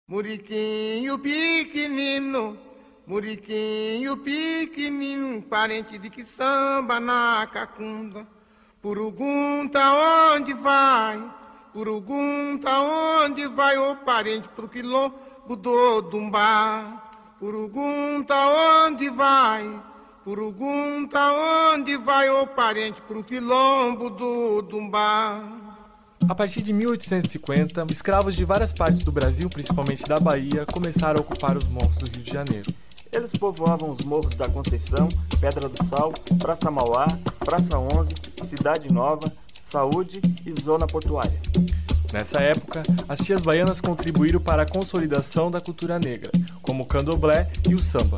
Muriquinho pequenino, parente de que samba na cacunda. Purugunta onde vai, ô parente pro quilombo do Dumbá. Purugunta onde vai, ô parente pro quilombo do Dumbá. A partir de 1850, escravos de várias partes do Brasil, principalmente da Bahia, começaram a ocupar os morros do Rio de Janeiro. Eles povoavam os morros da Conceição, Pedra do Sal, Praça Mauá, Praça 11, Cidade Nova, Saúde e Zona Portuária. Nessa época, as tias baianas contribuíram para a consolidação da cultura negra, como o candomblé e o samba.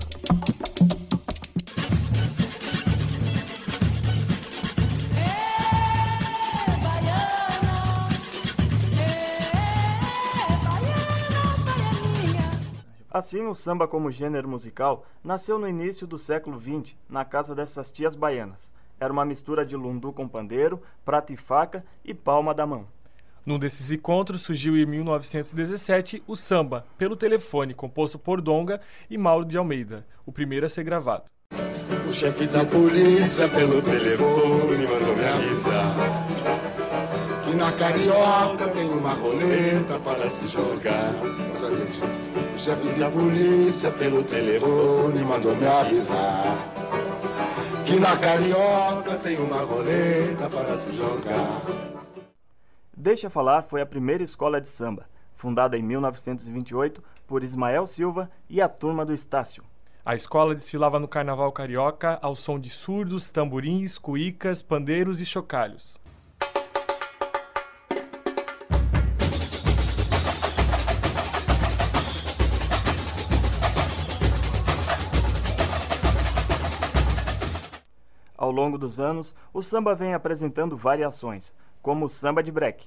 Assim, o samba como gênero musical nasceu no início do século XX, na casa dessas tias baianas. Era uma mistura de lundu com pandeiro, prata e faca e palma da mão. Num desses encontros surgiu em 1917 o samba, pelo telefone, composto por Donga e Mauro de Almeida, o primeiro a ser gravado. O chefe da polícia pelo telefone mandou me avisar que na Carioca tem uma roleta para se jogar. Outra vez. O chefe da polícia pelo telefone mandou me avisar que na Carioca tem uma roleta para se jogar. Deixa Falar foi a primeira escola de samba, fundada em 1928 por Ismael Silva e a turma do Estácio. A escola desfilava no Carnaval Carioca ao som de surdos, tamborins, cuícas, pandeiros e chocalhos. Ao longo dos anos, o samba vem apresentando variações, como o samba de breque.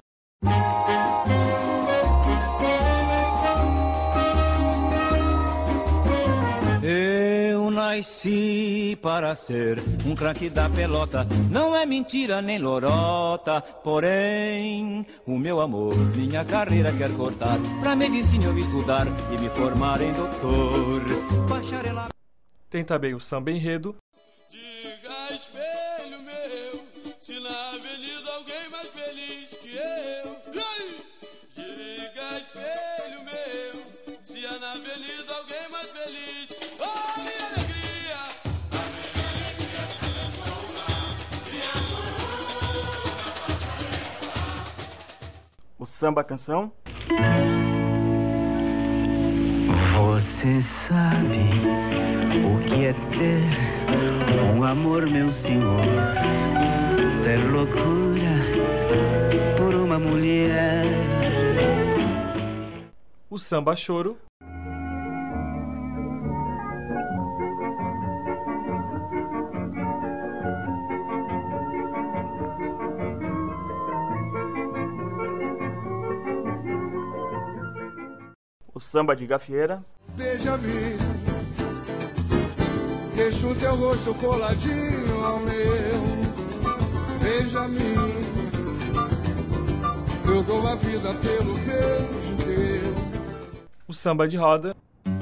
Eu nasci para ser um craque da pelota, não é mentira nem lorota, porém o meu amor, minha carreira quer cortar, pra medicina eu estudar e me formar em doutor, bacharelado. Tem também o samba enredo. Diga, espelho meu, se na avenida alguém mais feliz que eu. Diga, espelho meu, se é na avenida alguém mais feliz. Oh, minha alegria! A minha alegria O samba canção. Você sabe o que é ter um amor, meu senhor, ter loucura por uma mulher. O samba choro. O samba de gafieira. Beija-me, deixa o teu rosto coladinho ao meu. Beija-me, eu dou a vida pelo beijo teu. O samba de roda.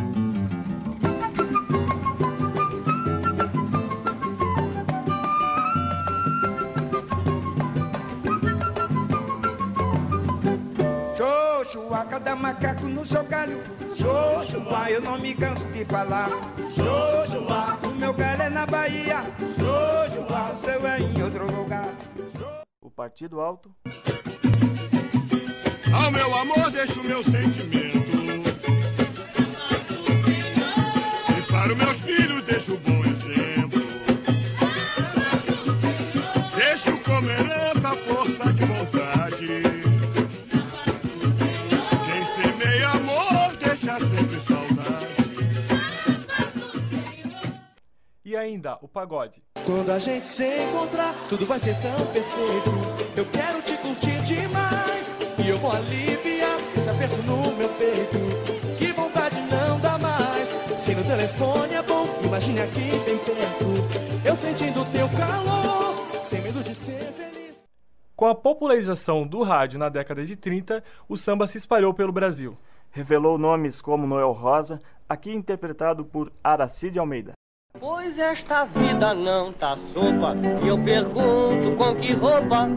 Xoxua, cada macaco no seu galho. Xoxua, eu não me canso de falar. Xoxua, o meu galho é na Bahia. Xoxua, o seu é em outro lugar. O partido alto. Ao meu amor deixo o meu sentimento, e para os meus filhos deixo um bom exemplo. Deixo como herança a força de vontade. Quem semeia amor deixa sempre saudade. E ainda o pagode. Quando a gente se encontrar, tudo vai ser tão perfeito. Eu quero te curtir demais e eu vou aliviar esse aperto no meu peito. Que vontade não dá mais. Se no telefone é bom, imagine aqui bem perto. Eu sentindo teu calor, sem medo de ser feliz. Com a popularização do rádio na década de 30, o samba se espalhou pelo Brasil. revelou nomes como Noel Rosa, aqui interpretado por Aracide Almeida. Pois esta vida não tá sopa, e eu pergunto com que roupa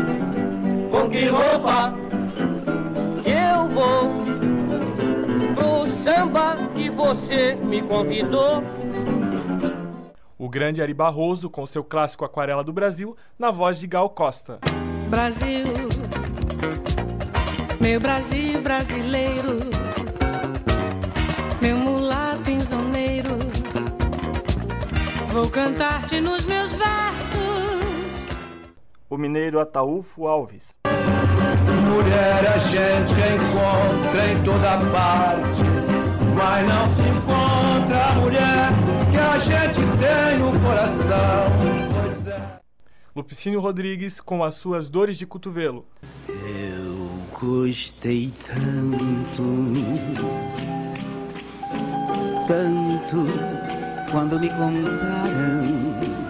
que eu vou pro samba que você me convidou. O grande Ari Barroso, com seu clássico Aquarela do Brasil, na voz de Gal Costa. Brasil, meu Brasil brasileiro, meu mulato insoneiro, vou cantar-te nos meus versos. O mineiro Ataúfo Alves. Mulher a gente encontra em toda parte, mas não se encontra a mulher que a gente tem no coração. Pois é. Lupicínio Rodrigues, com as suas Dores de Cotovelo. Eu gostei tanto, tanto, quando me contaram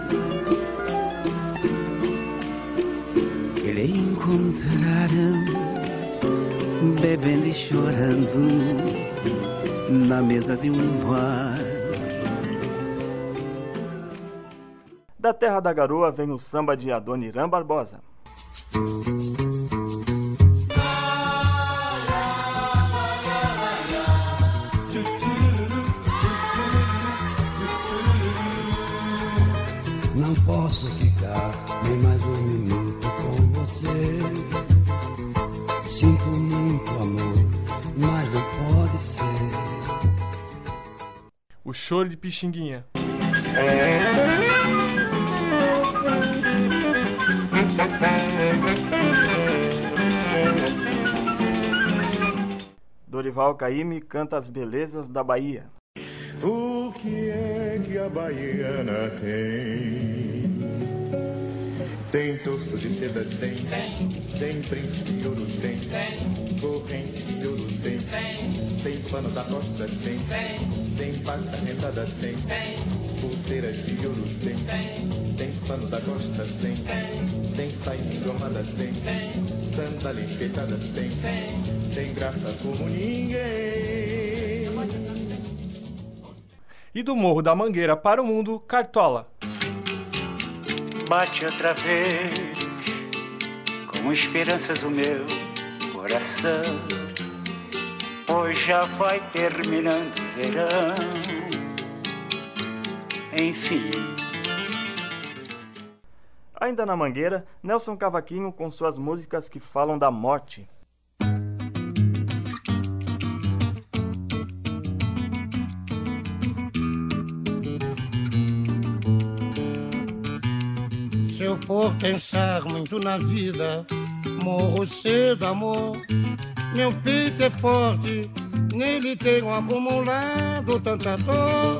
que lhe encontraram bebendo e chorando na mesa de um bar. Da terra da garoa vem o samba de Adoniran Barbosa. Não posso ficar nem mais um minuto com você. Sinto muito amor, mas não pode ser. O Choro de Pixinguinha. Dorival Caymmi canta as belezas da Bahia. O que é que a baiana tem? Tem torso de seda, tem print de ouro, tem corrente de ouro, tem pano da costa, tem pata rendada, tem pulseiras de ouro, tem pano da costa, tem saia engomada, tem sandália enfeitada, tem graça como ninguém. E do Morro da Mangueira para o mundo, Cartola. Bate outra vez, com esperanças o meu coração, pois já vai terminando o verão, enfim. Ainda na Mangueira, Nelson Cavaquinho com suas músicas que falam da morte. Se eu for pensar muito na vida, morro cedo, amor. Meu peito é forte, nele tenho acumulado tanta dor.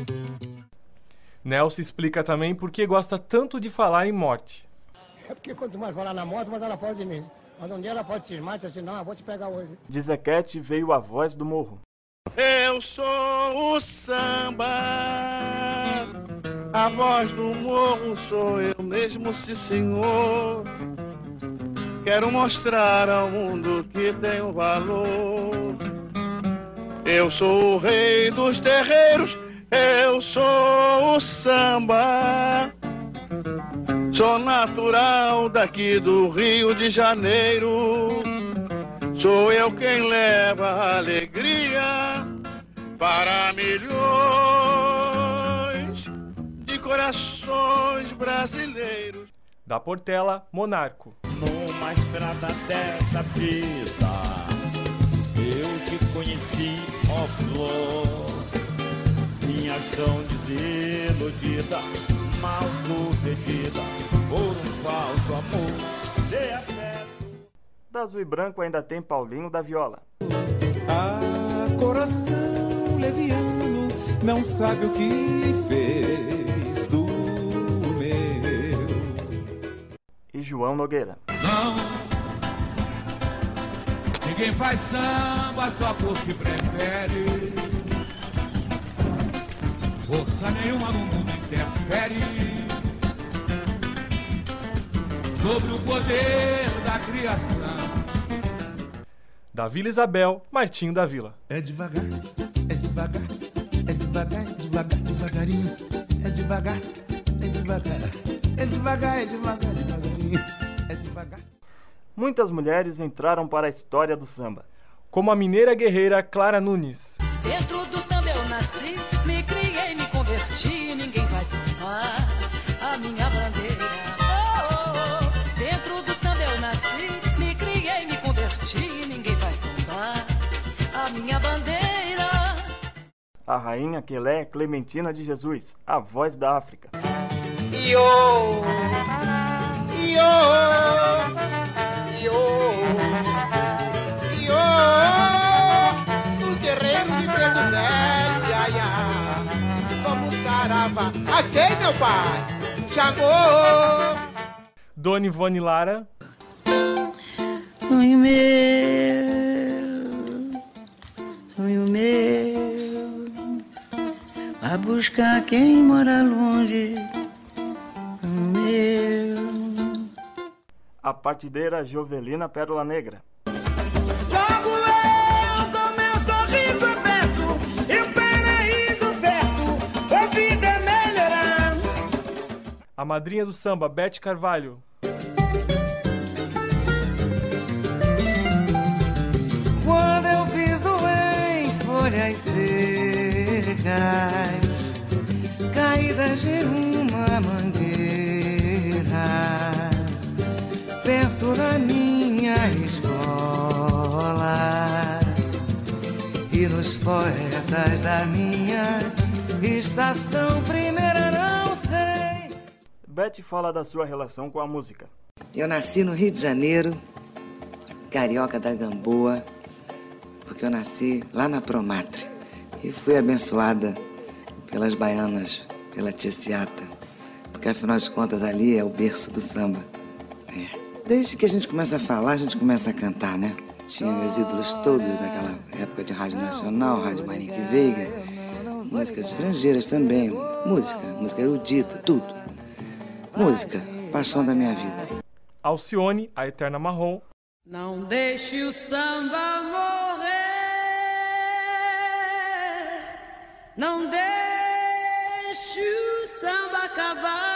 Nelson explica também por que gosta tanto de falar em morte. É porque quanto mais falar na morte, mais ela pode de mim. Mas um dia ela pode cismar e dizer assim, não, eu vou te pegar hoje. De Zequete veio a voz do morro. Eu sou o samba, a voz do morro sou eu mesmo, sim senhor. Quero mostrar ao mundo que tenho valor. Eu sou o rei dos terreiros, eu sou o samba. Sou natural daqui do Rio de Janeiro. Sou eu quem leva a alegria para milhões de corações brasileiros. Da Portela, Monarco. Numa estrada dessa vida, eu te conheci, ó flor. Vinhas tão desiludida, mal sucedida, por um falso amor de afeto. Da Azul e Branco ainda tem Paulinho da Viola. Ah, coração leviano, não sabe o que fez do meu. E João Nogueira. Não, ninguém faz samba só porque prefere. Força nenhuma no mundo interfere sobre o poder da criação. Da Vila Isabel, Martinho da Vila. É devagar, é devagar, é devagar, é devagar, devagarinho. É devagar, é devagar, é devagar, é devagar, devagarinho. É devagar. Muitas mulheres entraram para a história do samba, como a mineira guerreira Clara Nunes. Dentro do samba eu nasci, me criei, me converti, ninguém vai tomar a minha bandeira. Oh, oh, oh. Dentro do samba eu nasci, me criei, me converti, ninguém vai tomar a minha bandeira. a rainha Quelé Clementina de Jesus, a voz da África. Yo, yo, yo, yo, o guerreiro de preto velho, ia, ia, como sarava. Aqui, meu pai, chamou. Dona Ivone Lara. Sonho meu, a buscar quem mora longe. Meu. A partideira Jovelina Pérola Negra. Logo eu, com meu sorriso aberto, e o paraíso perto, a vida melhorar. A madrinha do samba, Beth Carvalho. Quando eu piso em folhas secas, caídas de uma mangueira, penso na minha escola e nos poetas da minha estação primeira, não sei. Beth fala da sua relação com a música. Eu nasci no Rio de Janeiro, carioca da Gamboa, porque eu nasci lá na Promatre e fui abençoada pelas baianas, pela tia Ciata, porque afinal de contas ali é o berço do samba. É. Desde que a gente começa a falar, a gente começa a cantar, né? Tinha meus ídolos todos daquela época de Rádio Nacional, Rádio Marinque Veiga, músicas estrangeiras também, música erudita, tudo. Música, paixão da minha vida. Alcione, a Eterna Marrom. Não deixe o samba morrer, não deixe o samba acabar.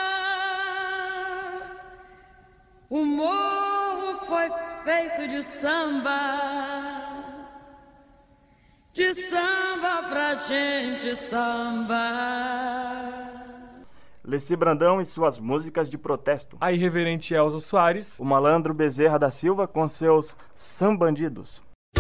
O morro foi feito de samba pra gente sambar. Leci Brandão e suas músicas de protesto. A irreverente Elza Soares. O malandro Bezerra da Silva com seus sambandidos.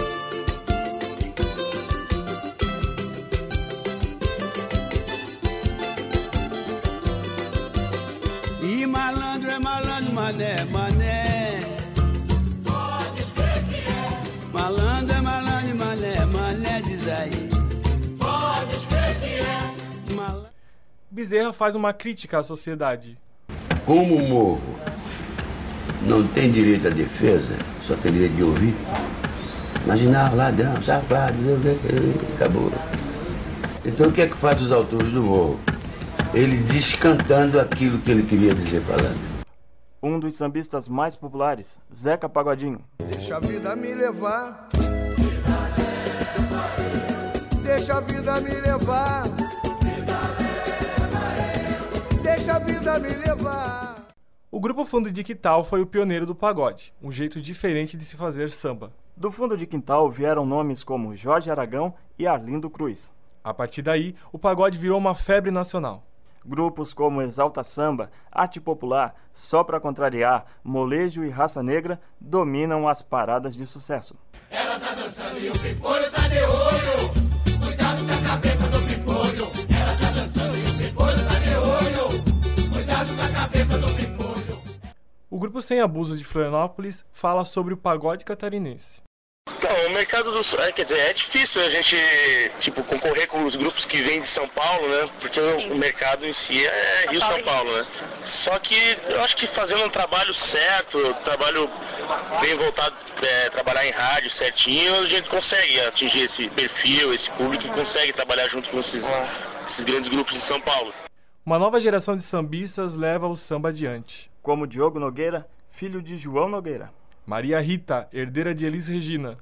E malandro é malandro, mané, mané. Pode escrever que é. Malandro é malandro, mané, mané, diz aí. Pode escrever que é. Bezerra faz uma crítica à sociedade. Como o morro não tem direito à defesa, só tem direito de ouvir. Imaginar ladrão, safado, acabou. Então o que é que faz os autores do morro? Ele diz cantando aquilo que ele queria dizer falando. Um dos sambistas mais populares, Zeca Pagodinho. Deixa a vida me levar. Deixa a vida me levar. Deixa a vida me levar. O grupo Fundo de Quintal foi o pioneiro do pagode, um jeito diferente de se fazer samba. Do Fundo de Quintal vieram nomes como Jorge Aragão e Arlindo Cruz. A partir daí, o pagode virou uma febre nacional. Grupos como Exalta Samba, Arte Popular, Só Pra Contrariar, Molejo e Raça Negra dominam as paradas de sucesso. Ela tá dançando e o pimpolho tá de olho. Cuidado com a cabeça do pimpolho. Ela tá dançando e o pimpolho tá de olho. Cuidado com a cabeça do pimpolho. O grupo Sem Abuso de Florianópolis fala sobre o pagode catarinense. Então, o mercado do... quer dizer, é difícil a gente, concorrer com os grupos que vêm de São Paulo, né? Porque o mercado em si é Rio-São Paulo, né? Só que eu acho que fazendo um trabalho certo, trabalho bem voltado, trabalhar em rádio certinho, a gente consegue atingir esse perfil, esse público e consegue trabalhar junto com esses grandes grupos de São Paulo. Uma nova geração de sambistas leva o samba adiante. Como Diogo Nogueira, filho de João Nogueira. Maria Rita, herdeira de Elis Regina.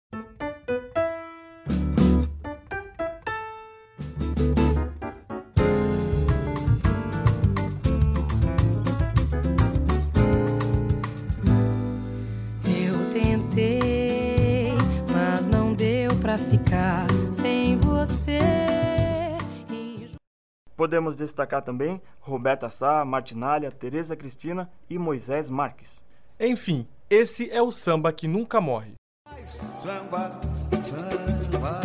Eu tentei, mas não deu pra ficar sem você. Podemos destacar também Roberta Sá, Martinalha, Tereza Cristina e Moisés Marques. Enfim, esse é o samba que nunca morre. Samba, samba,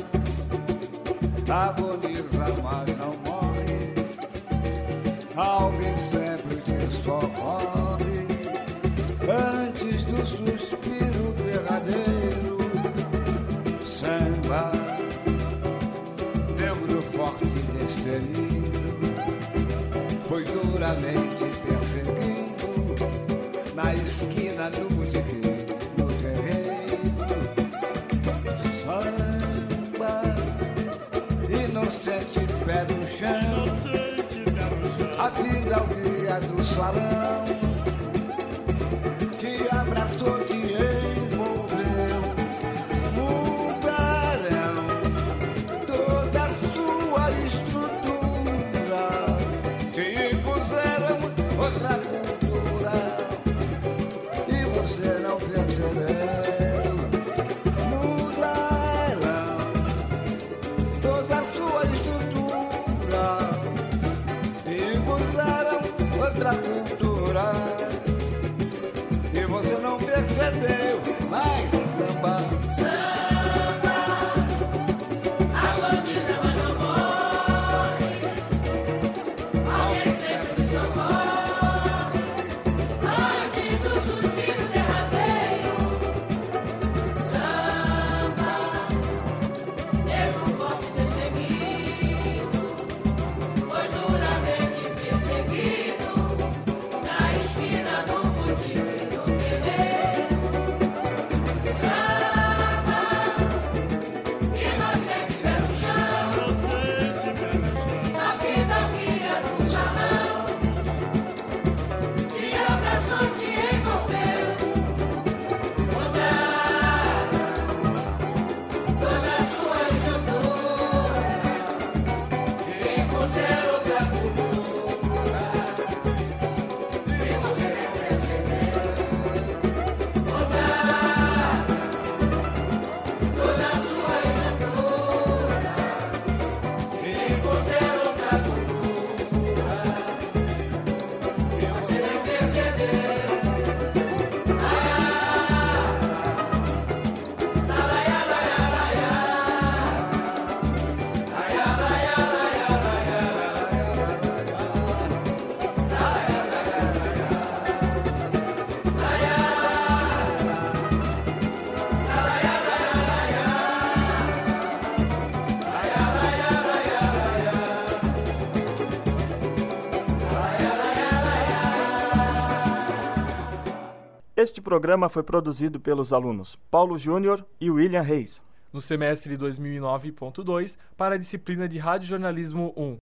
agoniza, mas não morre. Alguém sempre te socorre antes do suspiro derradeiro. Samba, negro forte destemido, foi duramente perseguido na esquina do botequim, no terreiro. Samba, inocente pé no chão, a vida ao guia do salão, te abraçou, te envolveu. Mudaram toda a sua estrutura, te impuseram outra cultura e você não percebeu. Mudaram toda a sua estrutura, te impuseram outra cultura e você não percebeu. Mas samba, agoniza, mas não morre. Alguém sempre socorre antes do suspiro derradeiro. Samba, negro forte destemido, foi duramente perseguido na esquina do botequim, no terreiro. Samba, inocente pé no chão, a vida ao guia do salão, te abraçou, te envolveu. Mudaram toda a sua estrutura, te impuseram outra cultura e você não percebeu. Mudaram toda a sua estrutura, te impuseram outra cultura e você não percebeu. Este programa foi produzido pelos alunos Paulo Júnior e William Reis. No semestre 2009.2, para a disciplina de Rádio Jornalismo 1.